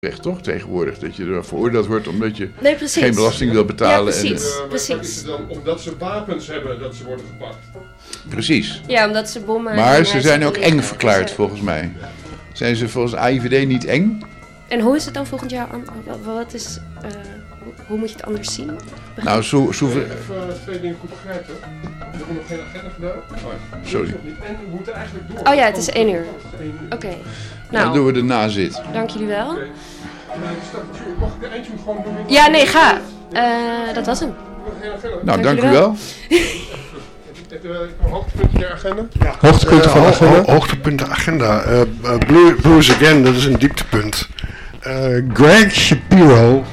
recht toch tegenwoordig, dat je er veroordeeld wordt omdat je precies. geen belasting wil betalen. Ja, precies. Precies. Maar is het dan omdat ze wapens hebben dat ze worden gepakt? Precies. Ja, omdat ze bommen... Maar ze zijn ook eng verklaard volgens mij. Zijn ze volgens AIVD niet eng? En hoe is het dan volgend jaar? Wat is... hoe moet je het anders zien? Nou, Even twee dingen goed begrijpen. We hebben nog geen agenda gedaan. Sorry. En we moeten eigenlijk door. Oh ja, het is 1 uur. Oké. Dan Nou, doen we de nazit. dank jullie wel. Mag ik de eindje gewoon doen? Ja, nee, ga. Dat was hem. Nou, Dank dank u jullie wel. wel. Hoogtepunten der agenda? Hoogtepunten van de agenda? Hoogtepunten agenda. Blues Again, dat is een dieptepunt. Greg Shapiro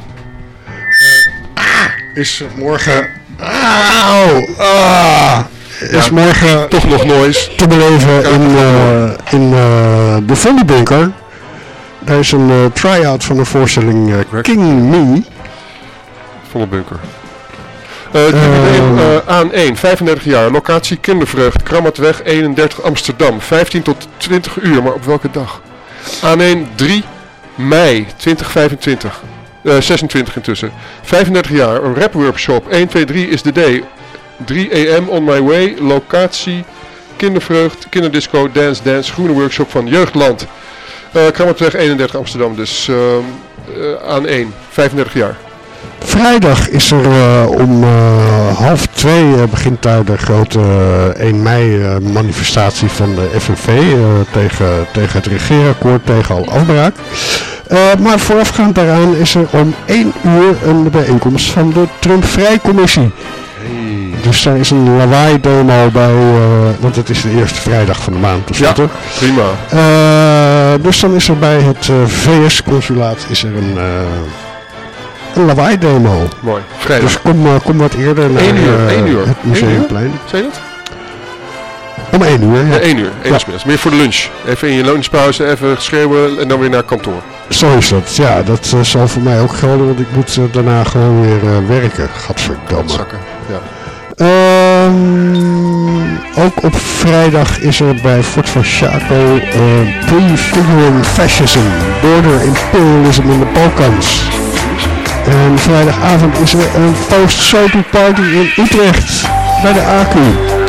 is morgen... is morgen toch nog noise te beleven in de Vondelbunker. Daar is een try-out van de voorstelling King Me. Vondelbunker. Aan 1, 35 jaar, locatie Kindervreugd, Krammatweg 31 Amsterdam, 15 tot 20 uur, maar op welke dag? Aan 1, 3 mei 2025, 26 intussen, 35 jaar, een rap workshop, 1, 2, 3 is the day, 3 am on my way, locatie Kindervreugd, kinderdisco, dance, groene workshop van Jeugdland, Krammatweg 31 Amsterdam, dus aan 1, 35 jaar. Vrijdag is er om 1:30 begint daar de grote 1 mei manifestatie van de FNV tegen het regeerakkoord, tegen al afbraak. Maar voorafgaand daaraan is er om 1 uur een bijeenkomst van de Trump-vrijcommissie. Dus daar is een lawaai-demo bij, want het is de eerste vrijdag van de maand. Dus ja, prima. Dus dan is er bij het VS-consulaat is er een lawaai-demo. Mooi, vrijdag. Dus kom wat eerder naar 1 uur. Het Museumplein. Zei je dat? Om 1 uur, ja. 1 uur, 1 uur 's middags. Meer voor de lunch. Even in je lunchpauze, even schreeuwen en dan weer naar kantoor. Zo is dat. Ja, dat zal voor mij ook gelden, want ik moet daarna gewoon weer werken. Gadverdamme. Zakken, ja. Ook op vrijdag is er bij Fort van Chaco Prefiguring Fascism, Border Imperialism in the Balkans. En vrijdagavond is er een post-soapy party in Utrecht bij de ACU.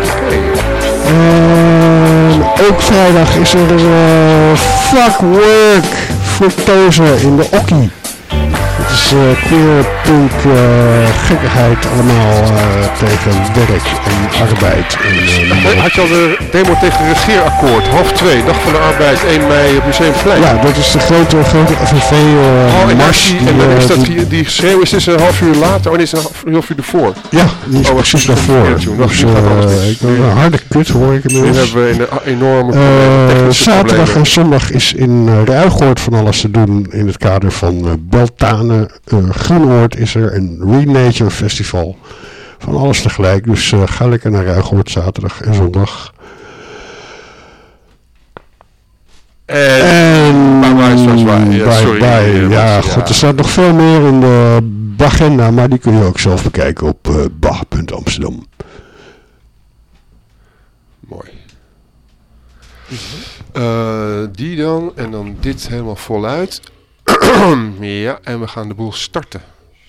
En ook vrijdag is er Fuck Work Fructose in de Okkie. Het is queer, punk, gekkigheid allemaal tegen werk en arbeid. Had je al de demo tegen het regeerakkoord, 1:30, Dag van de Arbeid, 1 mei op Museumplein? Ja, dat is de grote FNV-mars. En die schreeuw is dus een half uur later, is een half uur ervoor. Ja, die is precies daarvoor. Dus een harde kut hoor ik inmiddels. Nu hebben we een enorme zaterdag en zondag is in Ruigoord van alles te doen in het kader van Beltane. Groenoord is er een Renature Festival. Van alles tegelijk. Dus ga lekker naar Ruigoord zaterdag en zondag. En ja, goed, er staat nog veel meer in de agenda, maar die kun je ook zelf bekijken op bah.amsterdam. Mooi. Die dan, en dan dit helemaal voluit. Ja, en we gaan de boel starten.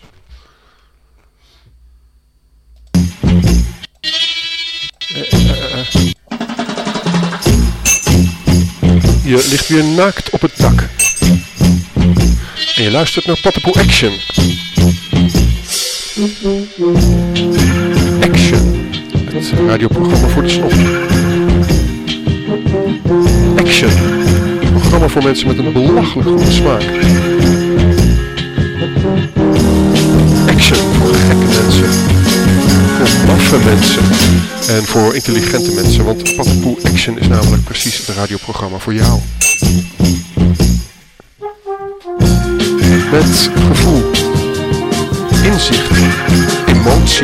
Je ligt weer naakt op het dak. En je luistert naar Pottepoel Action. Action. Het radioprogramma voor de snop. Action. Een programma voor mensen met een belachelijk goede smaak. Action voor gekke mensen. Voor maffe mensen. En voor intelligente mensen. Want Pottepoel Action is namelijk precies het radioprogramma voor jou. Met gevoel. Inzicht. Emotie.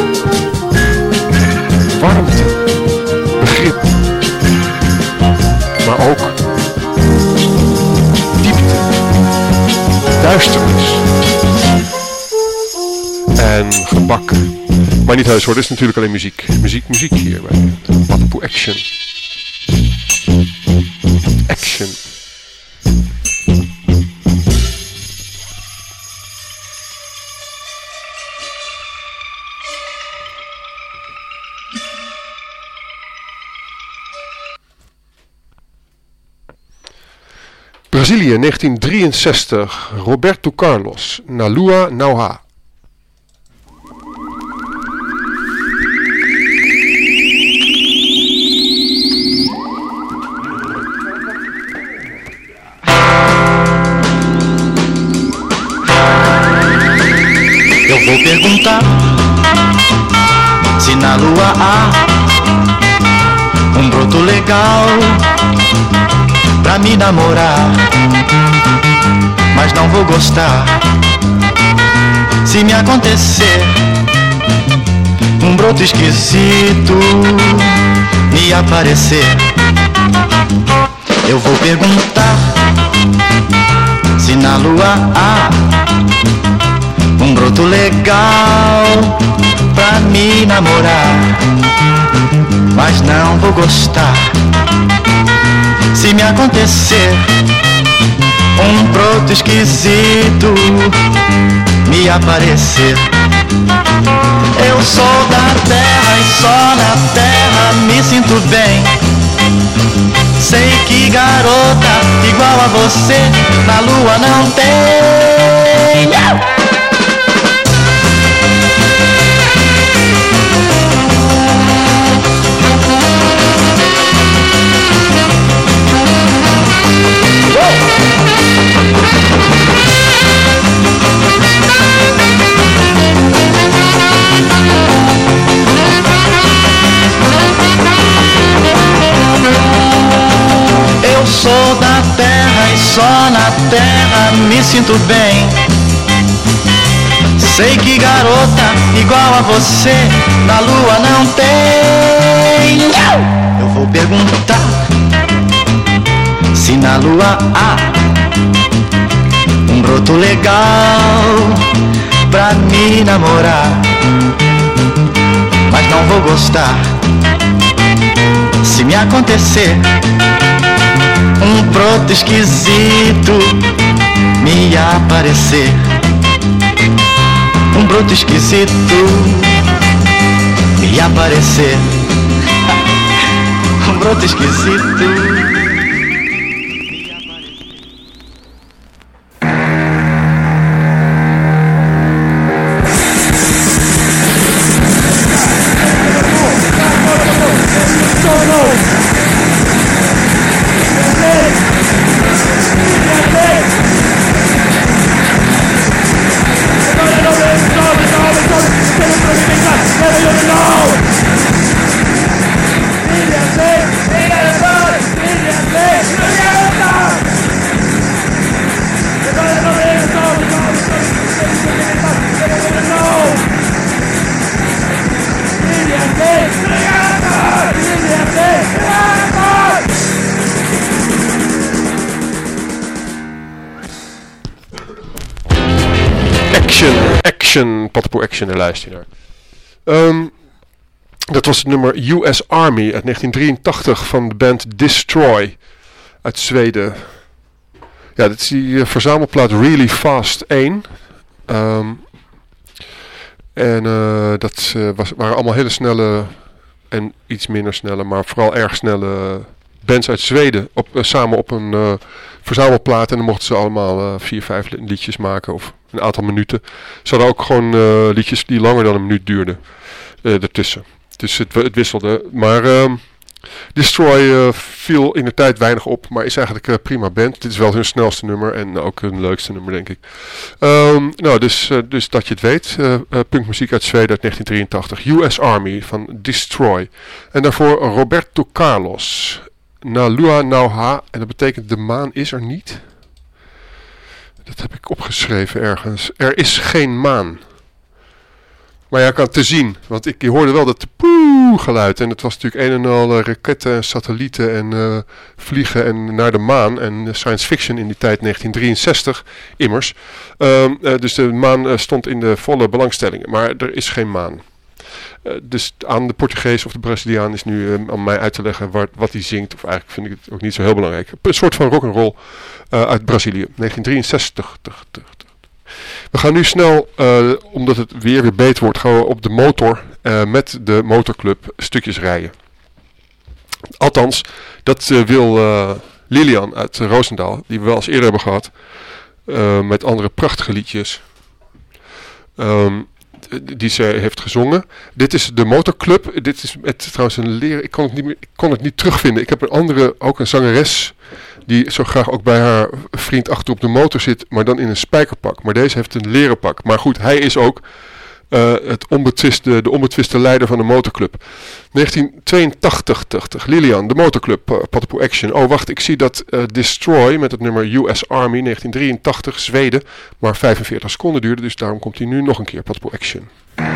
Warmte. Begrip. Maar ook diepte, duisternis en gebak. Maar niet heus hoor, dit is natuurlijk alleen muziek. Muziek hier bij Pottepoel Action. Action. Brazilië, 1963. Roberto Carlos, Na Lua Nauha. Eu vou perguntar se na lua há broto legal pra me namorar, mas não vou gostar se me acontecer broto esquisito me aparecer. Eu vou perguntar se na lua há broto legal pra me namorar, mas não vou gostar se me acontecer broto esquisito me aparecer. Eu sou da terra e só na terra me sinto bem. Sei que garota igual a você na lua não tem. Eu sou da terra e só na terra me sinto bem. Sei que garota igual a você na lua não tem. Eu vou perguntar se na lua há broto legal pra me namorar, mas não vou gostar se me acontecer broto esquisito me aparecer. Broto esquisito me aparecer. Broto esquisito. Patpoe Action, daar luister je naar. Dat was het nummer US Army uit 1983 van de band Destroy uit Zweden. Ja, dit is die verzamelplaat Really Fast 1. Dat waren allemaal hele snelle en iets minder snelle, maar vooral erg snelle bands uit Zweden samen op een verzamelplaat. En dan mochten ze allemaal 4-5 liedjes maken of een aantal minuten. Ze hadden ook gewoon liedjes die langer dan een minuut duurden ertussen. Dus het wisselde. Maar Destroy viel in de tijd weinig op, maar is eigenlijk prima band. Dit is wel hun snelste nummer en ook hun leukste nummer, denk ik. Dus dat je het weet. Punkmuziek uit Zweden uit 1983. US Army van Destroy. En daarvoor Roberto Carlos. Na Lua Nauha. En dat betekent de maan is er niet. Dat heb ik opgeschreven ergens. Er is geen maan. Maar ja, kan te zien. Want je hoorde wel dat poe geluid. En het was natuurlijk een en al raketten en satellieten en vliegen en naar de maan. En science fiction in die tijd 1963 immers. Dus de maan stond in de volle belangstelling. Maar er is geen maan. Dus aan de Portugees of de Braziliaan is nu aan mij uit te leggen wat hij zingt. Of eigenlijk vind ik het ook niet zo heel belangrijk. Een soort van rock'n'roll uit Brazilië. 1963. We gaan nu snel, omdat het weer beter wordt, gaan we op de motor met de motorclub stukjes rijden. Althans, dat wil Lilian uit Roosendaal, die we wel eens eerder hebben gehad. Met andere prachtige liedjes. Die ze heeft gezongen. Dit is de Motorclub. Dit is met trouwens een leren. Ik kon het niet terugvinden. Ik heb een andere, ook een zangeres, die zo graag ook bij haar vriend achter op de motor zit, maar dan in een spijkerpak. Maar deze heeft een leren pak. Maar goed, hij is ook de onbetwiste leider van de Motorclub. 1982, Lilian, de Motorclub, Patapoo Action. Oh, wacht, ik zie dat Destroy met het nummer US Army 1983, Zweden, maar 45 seconden duurde, dus daarom komt hij nu nog een keer, Patapoo Action.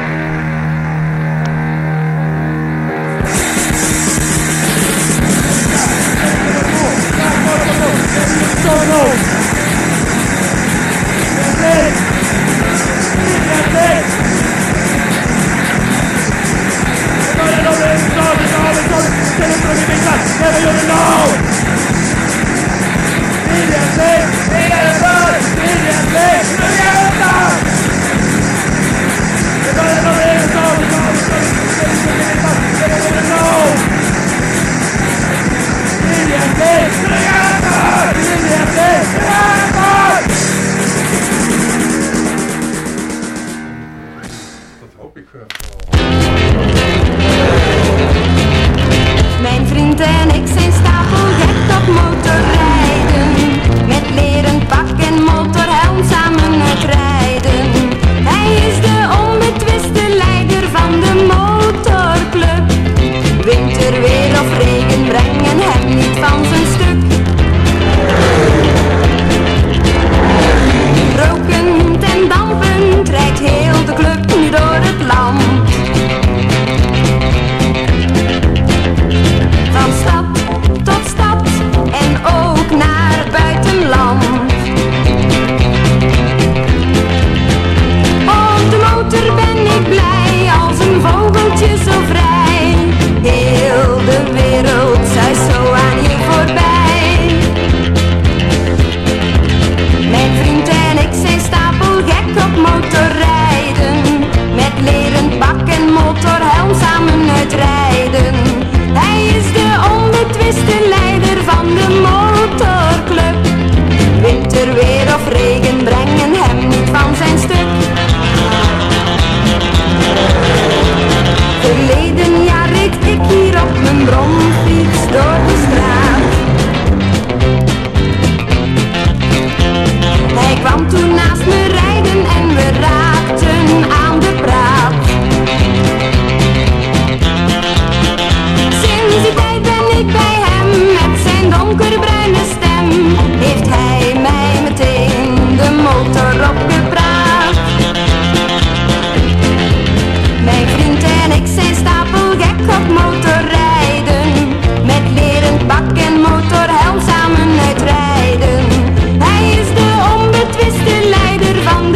Mijn vriend en ik zijn stapelgek op motorrijden. Met leren pak en motorhelm samen uitrijden. Hij is de onbetwiste leider van de motorclub. Winter, weer of regen brengen hem niet van zijn stuk. Rokend en dampend rijdt heel de club nu door het land. Van stad tot stad en ook naar het buitenland. Op de motor ben ik blij als een vogeltje zo vrij. Heel de wereld zuist zo aan je voorbij. Mijn vriend en ik zijn stapelgek op motorrijden. Met leren pak en motorhelm samen uitrijden. Hij is de onbetwiste leider van de motorclub. Winter, weer of regen brengen hem niet van zijn stuk. Verleden jaar reed ik hier op mijn bromfiets door de straat. Hij kwam toen naast me rijden en we raakten aan de praat. Sinds die tijd ben ik bij hem, met zijn donkerbruine stem heeft hij mij meteen de motor opgepraat. Mijn vriend en ik zijn stapelgek op motorrijden. Met leren pak en motorhelm samen uitrijden. Hij is de onbetwiste leider van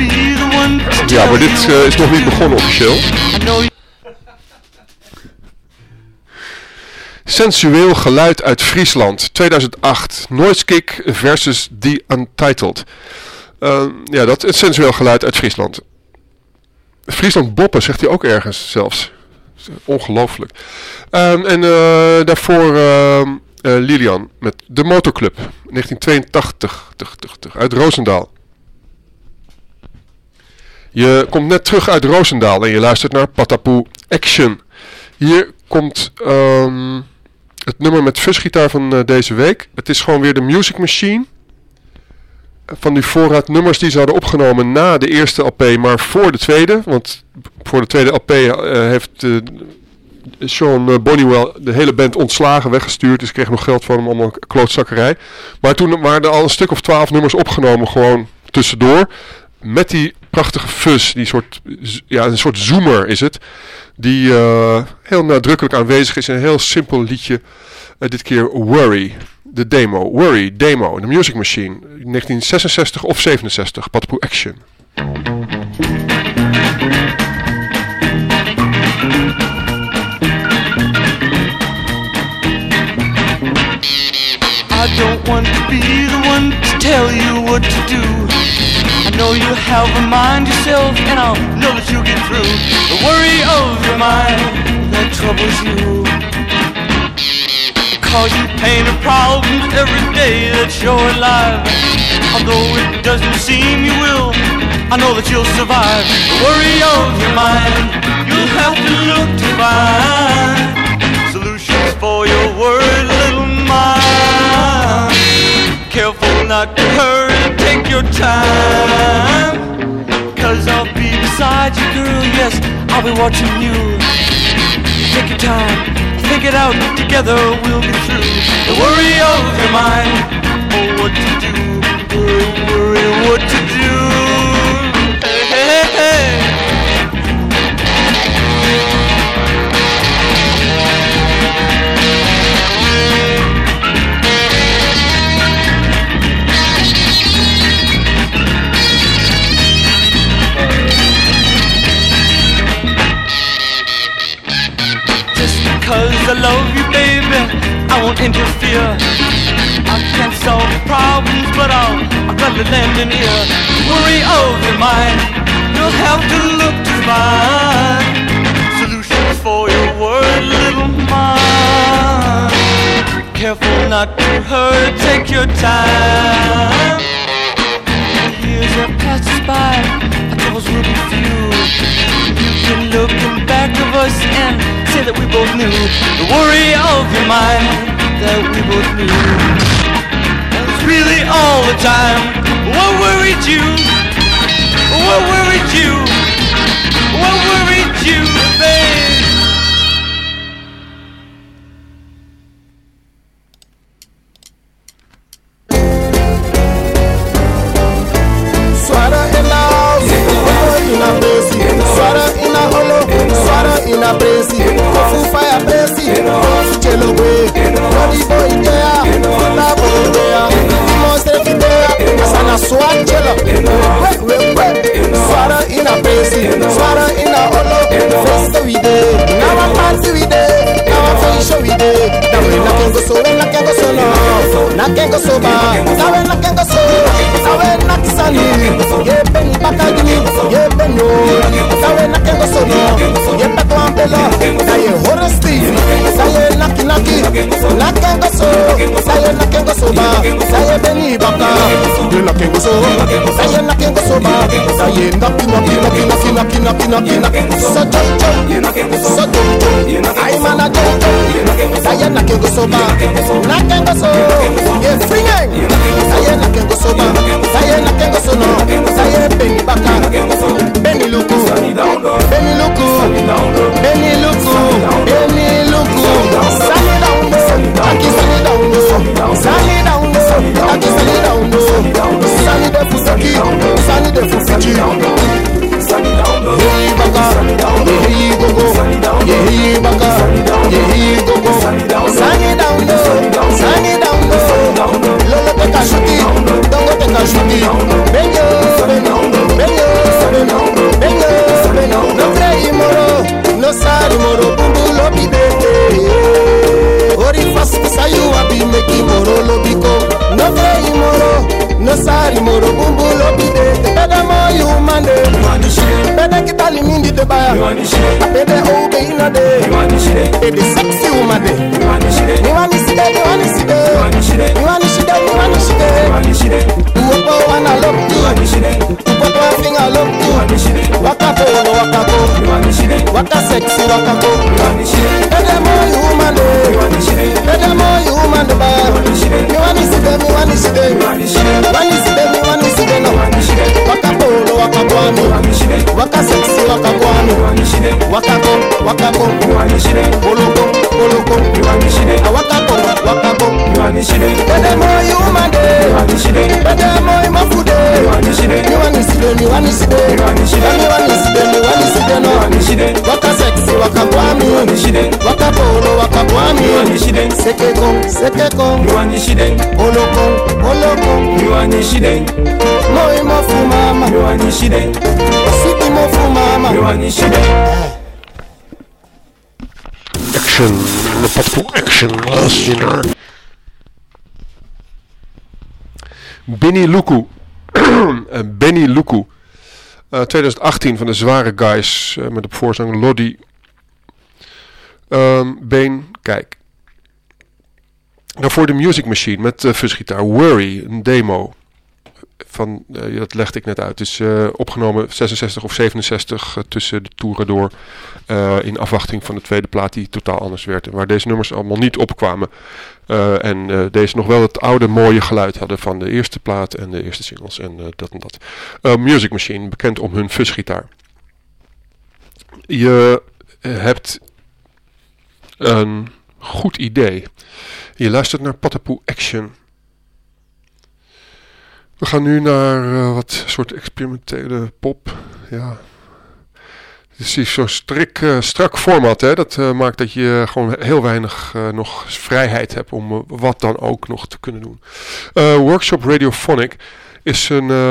be the one to Ja, maar dit is nog niet begonnen officieel. Sensueel geluid uit Friesland, 2008. Noise Kick versus The Untitled. Ja, dat is sensueel geluid uit Friesland. Friesland boppen, zegt hij ook ergens zelfs. Ongelooflijk. En daarvoor Lilian met de Motorclub, 1982, uit Roosendaal. Je komt net terug uit Roosendaal en je luistert naar Patapoe Action. Hier komt het nummer met fuzgitaar van deze week. Het is gewoon weer de Music Machine. Van die voorraad nummers die ze hadden opgenomen na de eerste LP, maar voor de tweede. Want voor de tweede LP heeft Sean Bonniewell de hele band ontslagen, weggestuurd. Dus kreeg nog geld van hem, allemaal klootzakkerij. Maar toen waren er al een stuk of 12 nummers opgenomen, gewoon tussendoor. Met die prachtige fuzz, die soort, ja, een soort zoomer is het. Die heel nadrukkelijk aanwezig is in een heel simpel liedje. Dit keer Worry, de demo. Worry, demo, de Music Machine. 1966 of 67, Patapoe Action. I don't want to be the one to tell you what to do. I know you have a mind yourself, and I'll know that you'll get through the worry of your mind that troubles you. Cause you pain and problems every day that you're alive. Although it doesn't seem you will, I know that you'll survive the worry of your mind. You'll have to look to find solutions for your worried little mind. Careful not to hurry, take your time. Cause I'll be beside you, girl, yes, I'll be watching you. Take your time, think it out, together we'll get through the worry of your mind. Oh, what to do, worry, what to do. Hey, hey, hey. Cause I love you, baby, I won't interfere. I can't solve your problems, but I'll gladly lend an ear. Worry of your mind, you'll have to look to find solutions for your worried little mind. Careful not to hurry, take your time. The years have passed us by, our troubles will be few. You can look in back of us and say that we both knew the worry of your mind that we both knew. It's really all the time. What worried you? What worried you? What worried you, babe? Swara in the house, in a basi, swara in a holo, swara in a basi, kofu fire basi, kofu chelo way, body boy there, funa boy there, monster fi there, asana swat chelo, swara in a basi, swara in a holo, face we dey, now I'm fancy we dey, now I'm fashion we dey, now we not can go so, not can go so no, not can go so bad, now we not can go so, now we not sunny. Ye beni bakagini, ye beno. Sawe na kengo sono, ye peto ambela. Saye horesti, saye naki naki, na kengo so. Saye na kengo soba, saye beni baka. Ye na kengo so, saye na kengo soba. Saye naki naki naki naki naki naki naki. So jojo, so jojo. Ay mana jojo, saye na kengo soba, na kengo so. Ye swinging, saye na kengo soba, saye na kengo sono. Saye beni baka, beni luku, beni luku, beni luku, beni luku. Sally down low, aki sally down low, sally down low, aki sally down low. Sally de fusaki, sally de fusaki. Hey baka, hey go go, hey baka, hey go go. Sally down low, sally down low. Lolo te kashuti, dongo te kashuti. Benyo, benyo, benyo. kitali moro bumbu lobide. Pede mo you mande. Pede kitali mindi de baya. Pede obe inade. Pede sexy woman de. Ni wani side. Ni wani side. Uopo wana love you. Uopo finger love you. Waka polo waka go. Waka sexy waka go. Pede mo you mande. Pede mo you mande ba. Ni wani side. No. Waka polo waka go ami. Waka sexy waka go ami. Waka go. Polo go. Waka go. Pede mo you mande. Pede mo imafude. Ni wani side. No. Waka sexy waka go ami. Waka polo waka go ami. Seke kong. Polo kong. Moi mo fu mama. Sweetie mo fu mama. Action, de Patpoe Action, luister. Benny Luku. 2018 van de Zware Guys met op voorzang Lodi. Been, kijk. Daarvoor de Music Machine met fuzgitaar Worry, een demo. Dat legde ik net uit. Het is opgenomen 66 of 67 tussen de toeren door. In afwachting van de tweede plaat die totaal anders werd. En waar deze nummers allemaal niet opkwamen. En deze nog wel het oude mooie geluid hadden van de eerste plaat en de eerste singles. En dat en dat. Music Machine, bekend om hun fuzgitaar. Je hebt een goed idee. Je luistert naar Patpoe Action. We gaan nu naar wat soort experimentele pop. Ja. Het is zo'n strak format. Hè? Dat maakt dat je gewoon heel weinig nog vrijheid hebt om wat dan ook nog te kunnen doen. Workshop Radiophonic is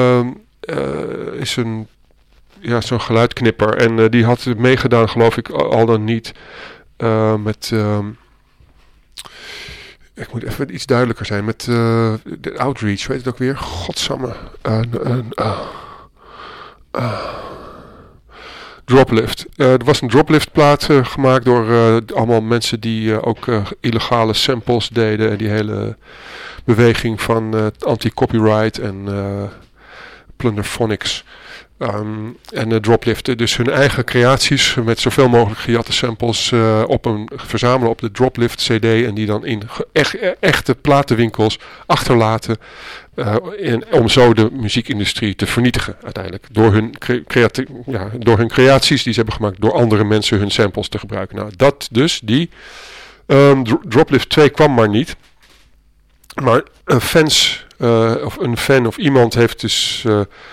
zo'n geluidknipper. En die had meegedaan, geloof ik, al dan niet met... Ik moet even iets duidelijker zijn. Met de Outreach, weet het ook weer? Godsamme. Droplift. Er was een Droplift plaat gemaakt door allemaal mensen die ook illegale samples deden. En die hele beweging van anti-copyright en Plunderphonics. En Droplift, dus hun eigen creaties met zoveel mogelijk gejatte samples verzamelen op de Droplift CD en die dan in echte platenwinkels achterlaten om zo de muziekindustrie te vernietigen uiteindelijk. Door hun creaties die ze hebben gemaakt door andere mensen hun samples te gebruiken. Nou, dat dus, die Droplift 2 kwam maar niet. Maar een fan of iemand heeft dus...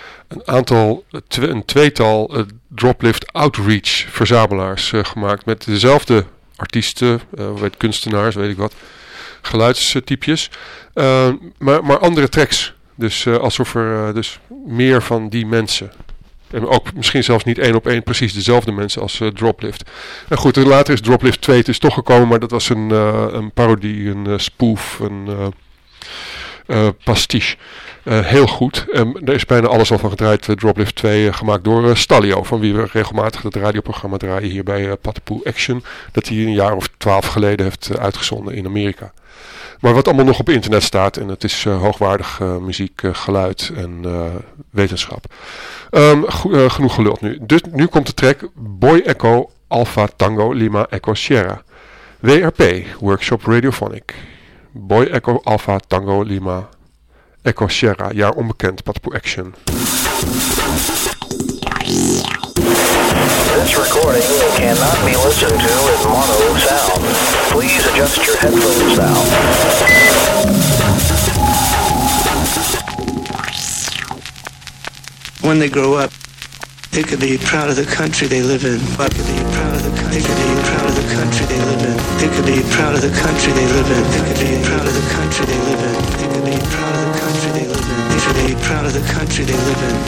een tweetal Droplift Outreach verzamelaars gemaakt met dezelfde artiesten, kunstenaars, weet ik wat, geluidstypjes, maar andere tracks. Dus alsof er dus meer van die mensen, en ook misschien zelfs niet 1 op 1 precies dezelfde mensen als Droplift. En goed, later is Droplift 2 dus toch gekomen, maar dat was een parodie, een spoof, een pastiche. Heel goed. Er is bijna alles al van gedraaid. Droplift 2 gemaakt door Stalio. Van wie we regelmatig het radioprogramma draaien hier bij Patpoe Action. Dat hij een jaar of 12 geleden heeft uitgezonden in Amerika. Maar wat allemaal nog op internet staat. En het is hoogwaardig muziek, geluid en wetenschap. Genoeg geluld nu. Dus nu komt de track Boy Echo Alpha Tango Lima Echo Sierra. WRP, Workshop Radiophonic. Boy Echo Alpha Tango Lima Echo Sierra, jaar onbekend, Patpoe Action. This recording cannot be listened to in mono sound. Please adjust your headphones now. When they grow up, they could be proud of the country they live in. They could be proud of the country. They could be proud of the country they live in. They could be proud of the country they live in. They could be proud of the country they live in. They could be proud of the country they live in. They should be proud of the country they live in.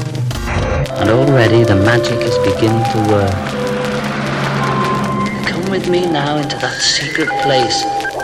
And already the magic is beginning to work. Come with me now into that secret place.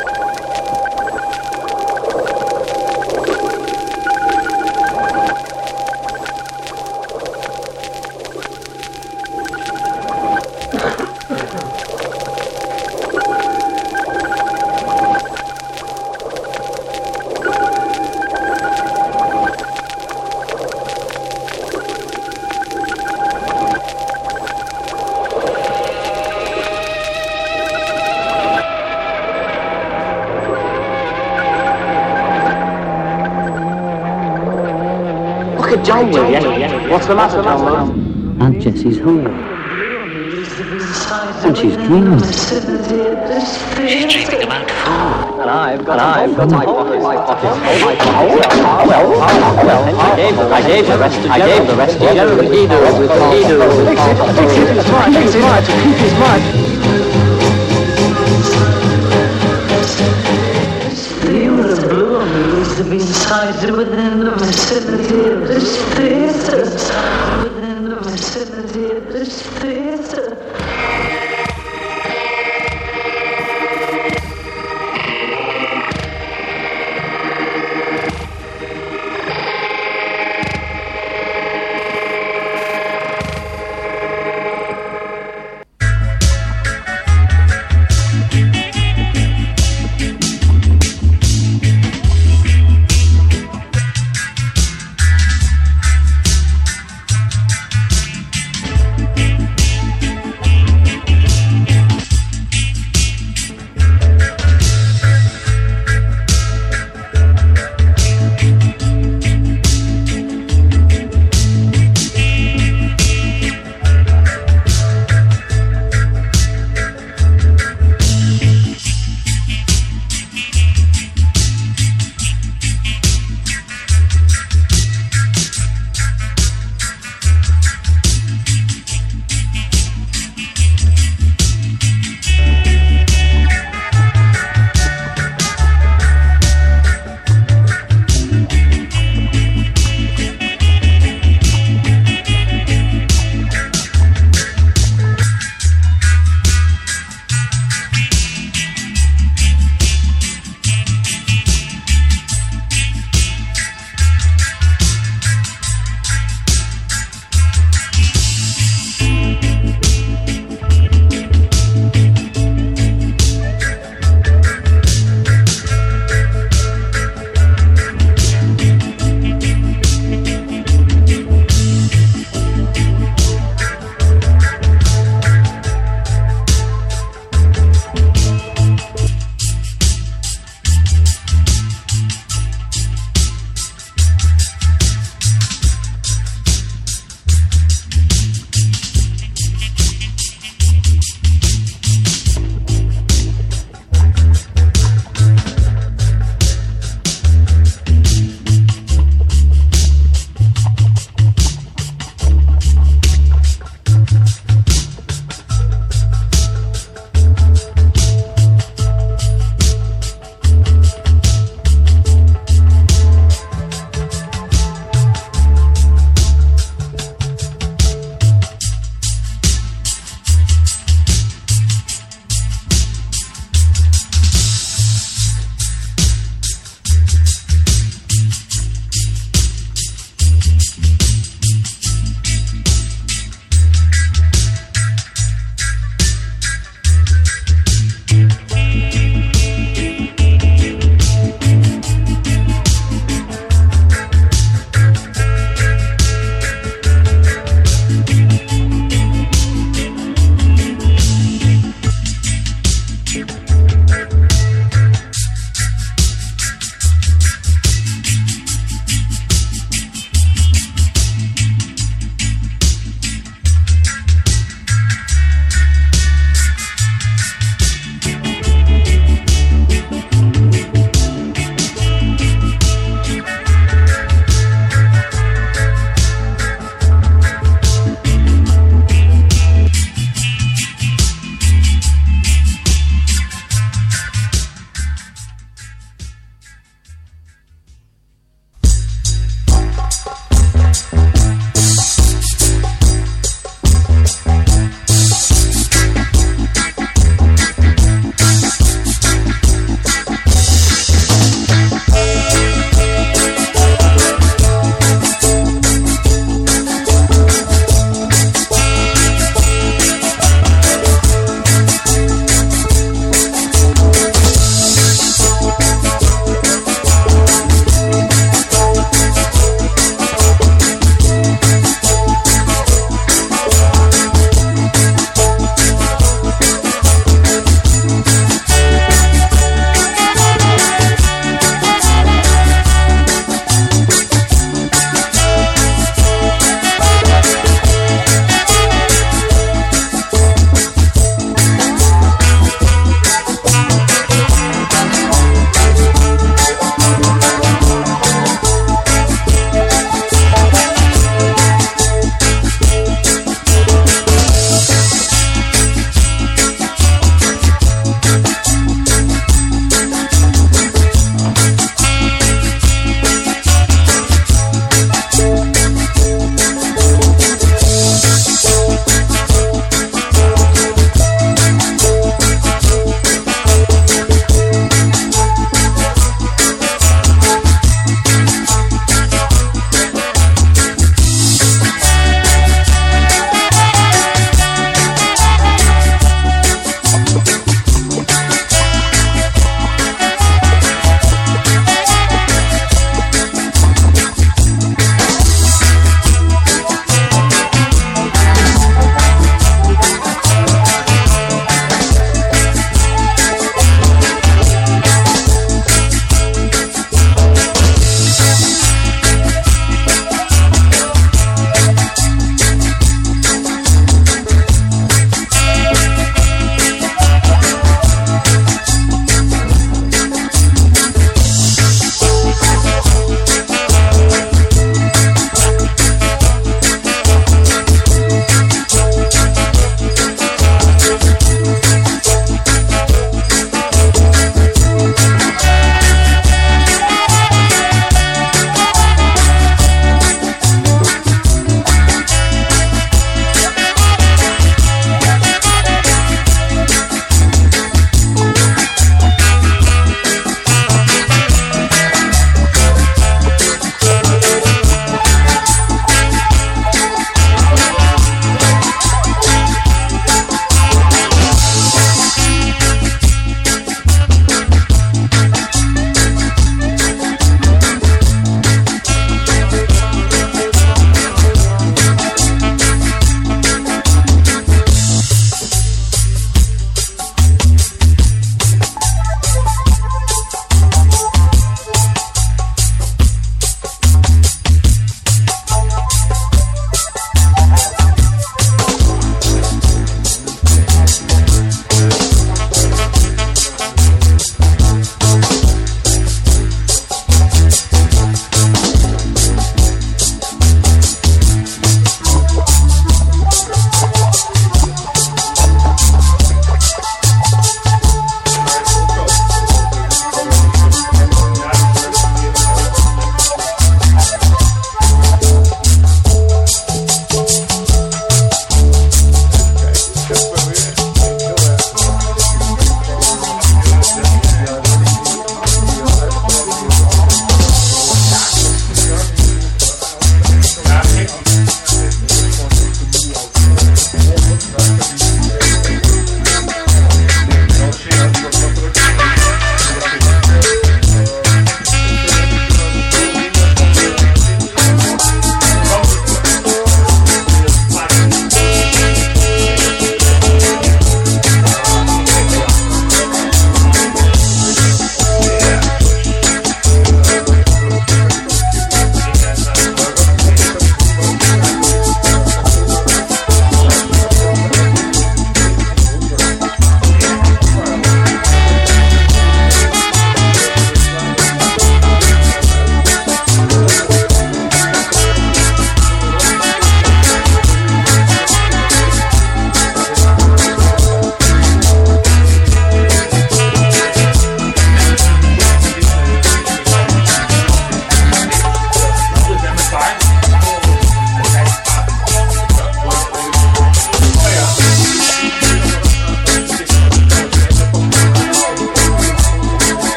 John, will you? What's the matter, John? Aunt Jessie's home. And she's dreaming. She's dreaming about food. And I've got my pocket. I gave the rest to General. He do. Fix his mind. Keep his mind. To be inside within the vicinity of this theater. Within the vicinity of this theater.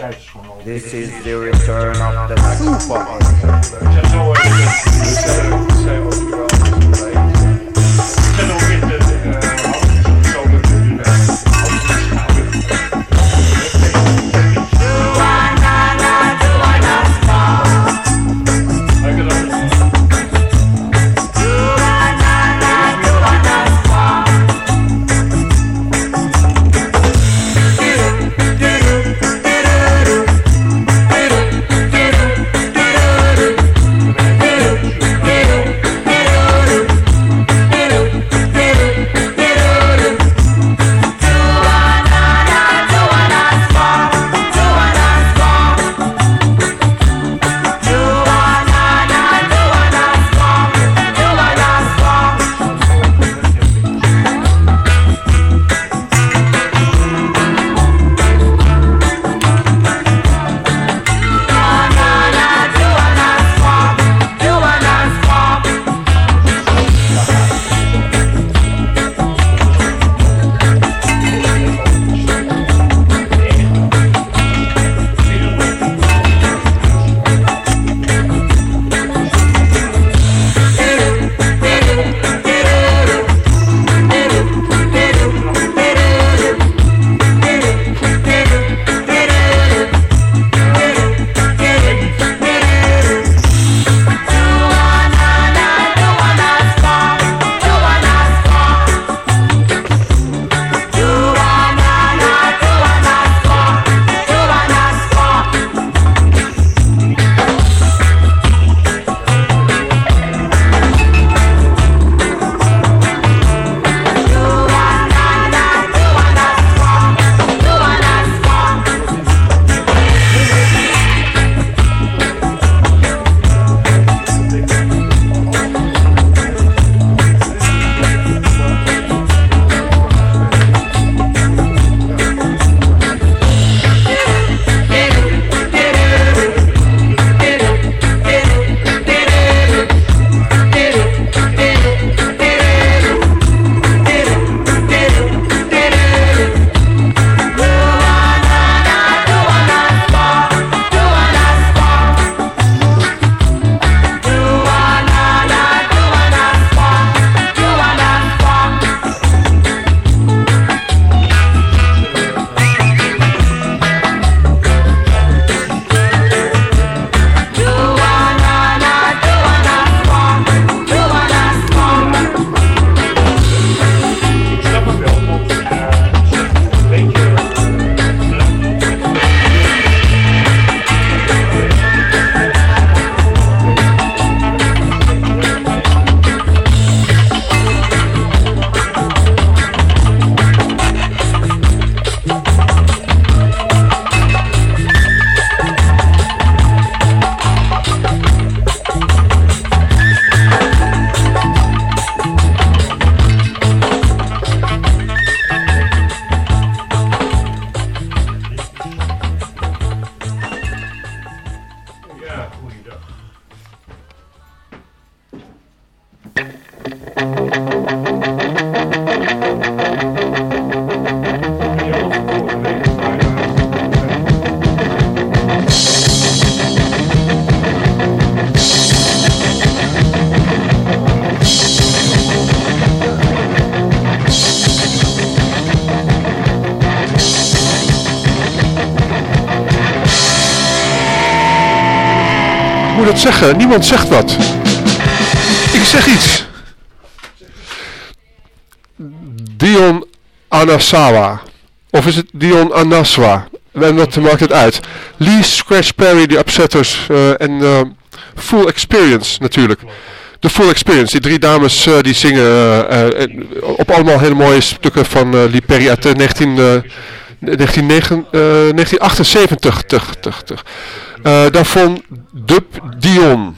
This is the return of the super. moet dat zeggen? Niemand zegt wat. Ik zeg iets. Dion Anasawa. Of is het Dion Anaswa? En dat maakt het uit. Lee Scratch Perry, The Upsetters en Full Experience natuurlijk. De Full Experience. Die drie dames die zingen op allemaal hele mooie stukken van Lee Perry uit 1978. Daarvan Dub Dion.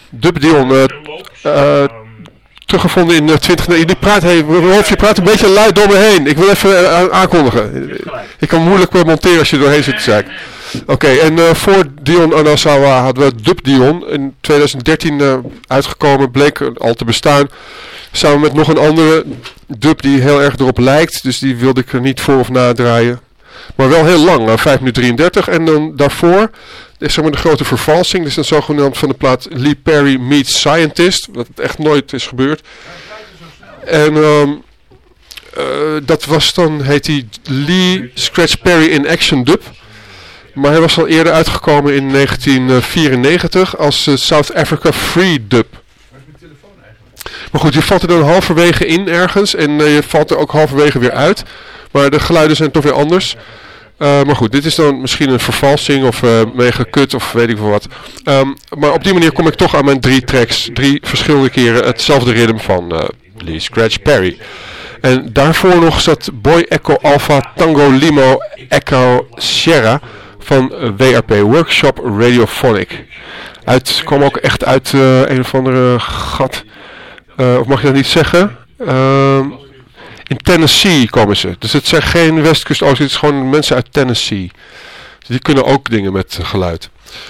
Teruggevonden in 20... Die praat, Rolf, je praat een beetje luid door me heen. Ik wil even aankondigen. Ik kan moeilijk monteren als je doorheen zit te zeiken. Oké, en voor Dion Anasawa hadden we Dub Dion. In 2013 uitgekomen, bleek al te bestaan. Samen met nog een andere dub die heel erg erop lijkt. Dus die wilde ik er niet voor of na draaien. Maar wel heel lang, 5 minuten 33. En dan daarvoor is zeg maar de grote vervalsing. Dus een zogenaamd van de plaat Lee Perry Meets Scientist. Wat echt nooit is gebeurd. En dat was dan, heet hij Lee Scratch Perry in Action Dub. Maar hij was al eerder uitgekomen in 1994 als South Africa Free Dub. Maar goed, je valt er dan halverwege in ergens en je valt er ook halverwege weer uit. Maar de geluiden zijn toch weer anders. Maar goed, dit is dan misschien een vervalsing of mega kut of weet ik veel wat. Maar op die manier kom ik toch aan mijn 3 tracks. 3 verschillende keren hetzelfde ritme van Lee Scratch Perry. En daarvoor nog zat Boy Echo Alpha Tango Limo Echo Sierra van WRP Workshop Radiophonic. Kwam ook echt uit een of andere gat. Of mag je dat niet zeggen? In Tennessee komen ze. Dus het zijn geen Westkust Oost, het is gewoon mensen uit Tennessee. Dus die kunnen ook dingen met geluid.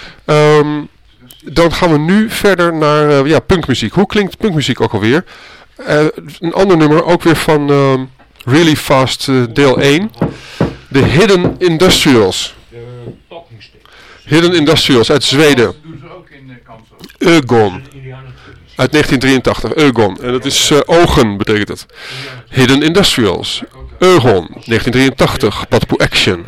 Dan gaan we nu verder naar punkmuziek. Hoe klinkt punkmuziek ook alweer? Een ander nummer, ook weer van Really Fast deel 1. The Hidden Industrials. Hidden Industrials uit Zweden. Ögon. Uit 1983, Ögon. En dat is ogen, betekent het. Hidden Industrials. Ögon, 1983, Patpu Action.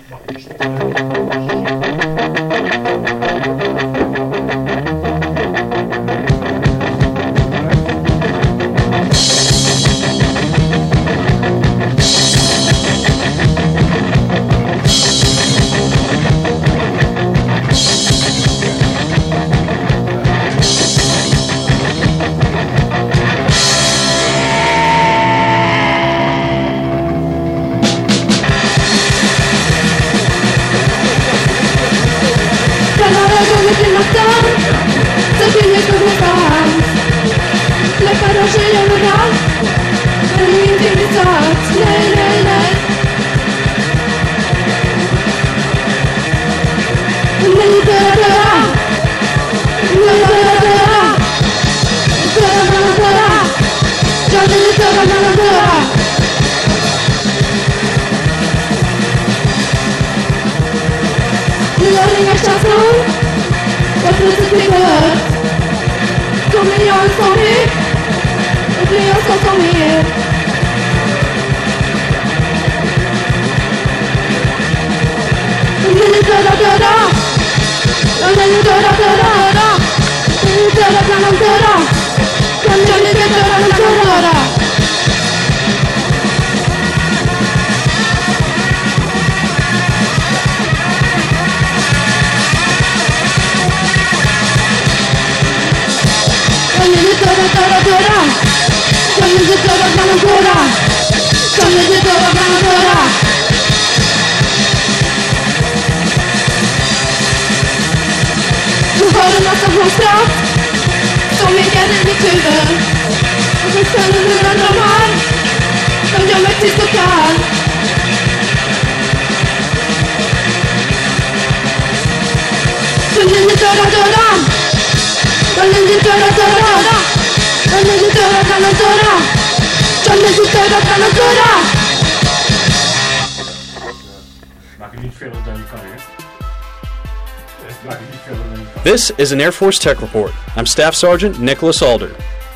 This is an Air Force Tech Report. I'm Staff Sergeant Nicholas Alder.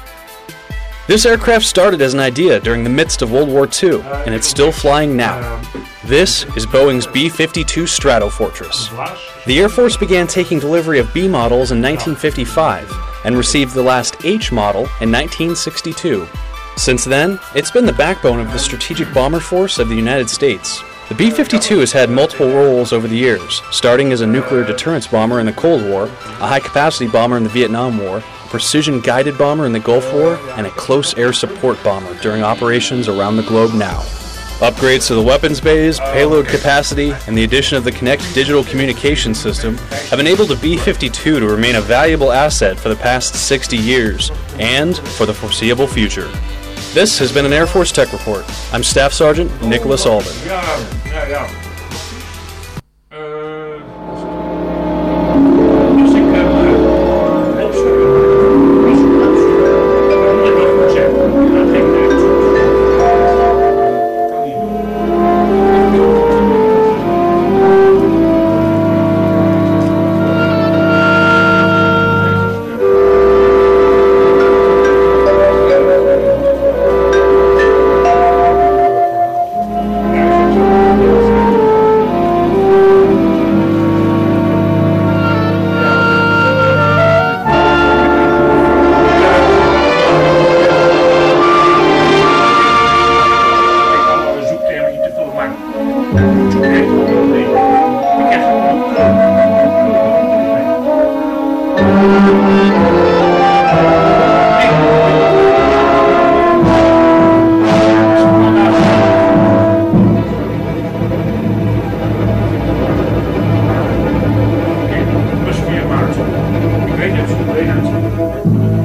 This aircraft started as an idea during the midst of World War II, and it's still flying now. This is Boeing's B-52 Stratofortress. The Air Force began taking delivery of B models in 1955 and received the last H model in 1962. Since then, it's been the backbone of the Strategic Bomber Force of the United States. The B-52 has had multiple roles over the years, starting as a nuclear deterrence bomber in the Cold War, a high-capacity bomber in the Vietnam War, a precision-guided bomber in the Gulf War, and a close air support bomber during operations around the globe now. Upgrades to the weapons bays, payload capacity, and the addition of the Kinect digital communication system have enabled the B-52 to remain a valuable asset for the past 60 years, and for the foreseeable future. This has been an Air Force Tech Report. I'm Staff Sergeant Nicholas Alden.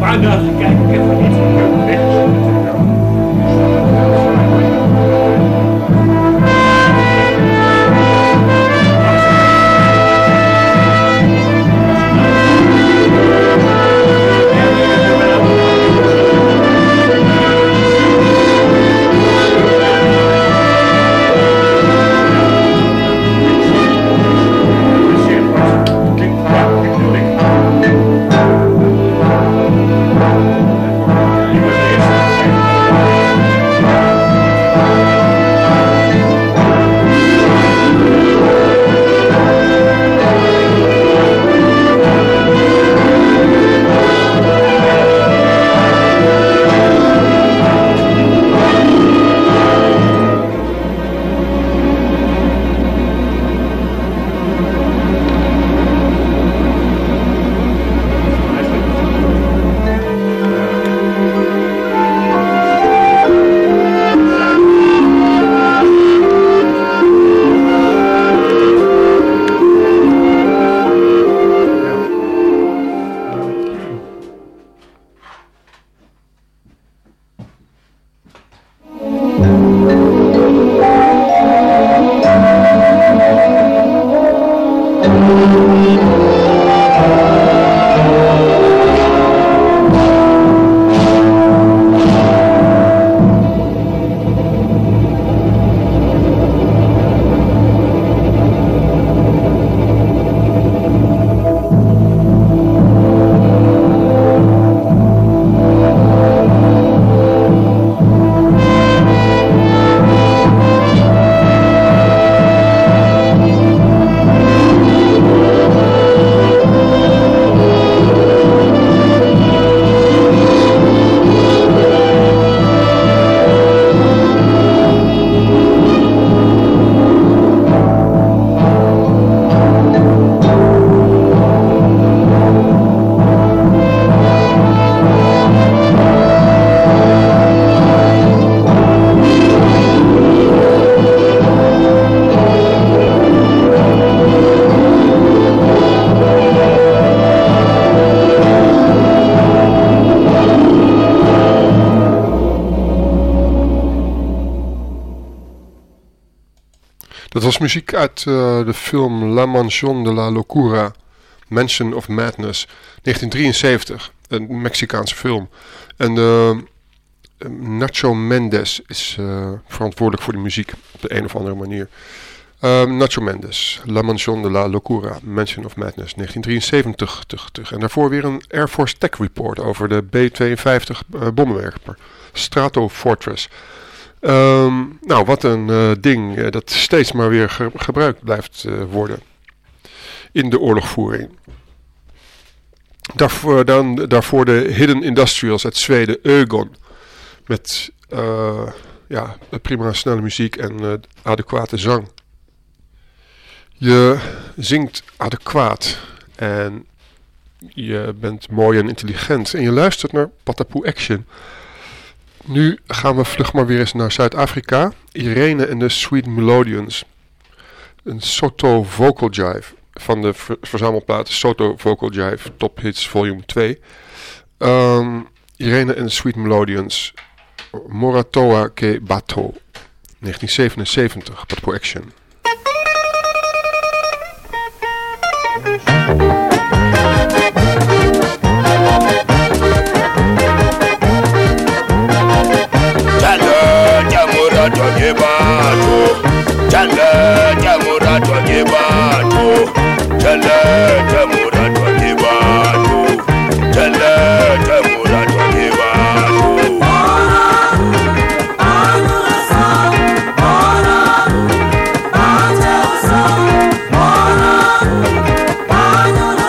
Dat was muziek uit de film La Mansión de la Locura, Mansion of Madness, 1973. Een Mexicaanse film. En Nacho Mendes is verantwoordelijk voor de muziek op de een of andere manier. Nacho Mendes, La Mansión de la Locura, Mansion of Madness, 1977. En daarvoor weer een Air Force Tech Report over de B-52 bommenwerper, Strato Fortress. Nou, wat een ding dat steeds maar weer gebruikt blijft worden in de oorlogvoering. Daarvoor de Hidden Industrials uit Zweden, Ögon. Met prima snelle muziek en adequate zang. Je zingt adequaat en je bent mooi en intelligent. En je luistert naar Patapoe Action. Nu gaan we vlug maar weer eens naar Zuid-Afrika. Irene en de Sweet Melodians. Een Soto Vocal Jive van de verzamelplaat Soto Vocal Jive Top Hits Volume 2. Irene en de Sweet Melodians. Moratoa ke Bato. 1977. Patapoe Action. I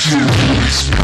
to space.